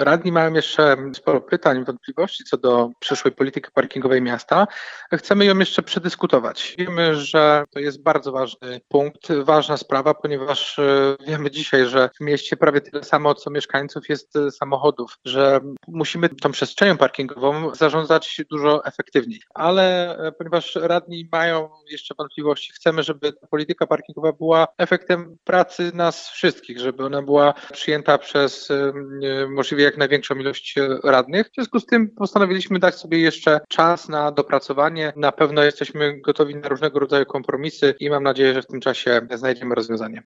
Radni mają jeszcze sporo pytań, wątpliwości co do przyszłej polityki parkingowej miasta. Chcemy ją jeszcze przedyskutować. Wiemy, że to jest bardzo ważny punkt, ważna sprawa, ponieważ wiemy dzisiaj, że w mieście prawie tyle samo co mieszkańców jest samochodów, że musimy tą przestrzenią parkingową zarządzać dużo efektywniej. Ale ponieważ radni mają jeszcze wątpliwości, chcemy, żeby ta polityka parkingowa była efektem pracy nas wszystkich, żeby ona była przyjęta przez możliwie jak największą ilość radnych. W związku z tym postanowiliśmy dać sobie jeszcze czas na dopracowanie. Na pewno jesteśmy gotowi na różnego rodzaju kompromisy i mam nadzieję, że w tym czasie znajdziemy rozwiązanie.